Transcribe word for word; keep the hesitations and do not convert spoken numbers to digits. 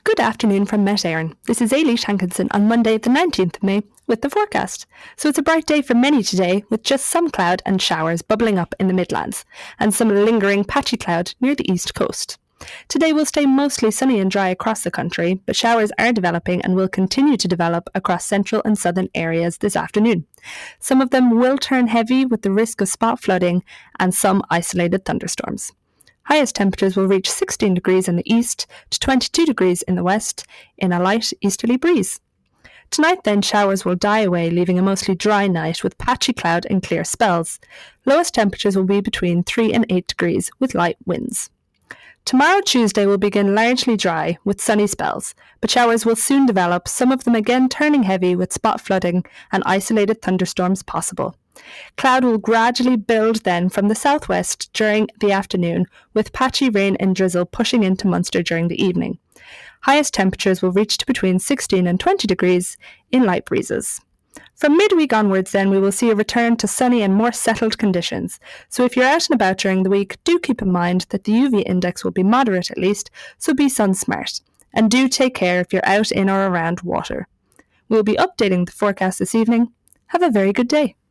Good afternoon from Met Éireann. This is Ailish Hankinson on Monday the nineteenth of May with the forecast. So it's a bright day for many today with just some cloud and showers bubbling up in the Midlands and some lingering patchy cloud near the east coast. Today will stay mostly sunny and dry across the country, but showers are developing and will continue to develop across central and southern areas this afternoon. Some of them will turn heavy with the risk of spot flooding and some isolated thunderstorms. Highest temperatures will reach sixteen degrees in the east to twenty-two degrees in the west in a light easterly breeze. Tonight then showers will die away, leaving a mostly dry night with patchy cloud and clear spells. Lowest temperatures will be between three and eight degrees with light winds. Tomorrow, Tuesday, will begin largely dry with sunny spells, but showers will soon develop, some of them again turning heavy with spot flooding and isolated thunderstorms possible. Cloud will gradually build then from the southwest during the afternoon, with patchy rain and drizzle pushing into Munster during the evening. Highest temperatures will reach to between sixteen and twenty degrees in light breezes. From midweek onwards then we will see a return to sunny and more settled conditions, so if you're out and about during the week, do keep in mind that the U V index will be moderate at least, so be sun smart, and do take care if you're out in or around water. We'll be updating the forecast this evening. Have a very good day.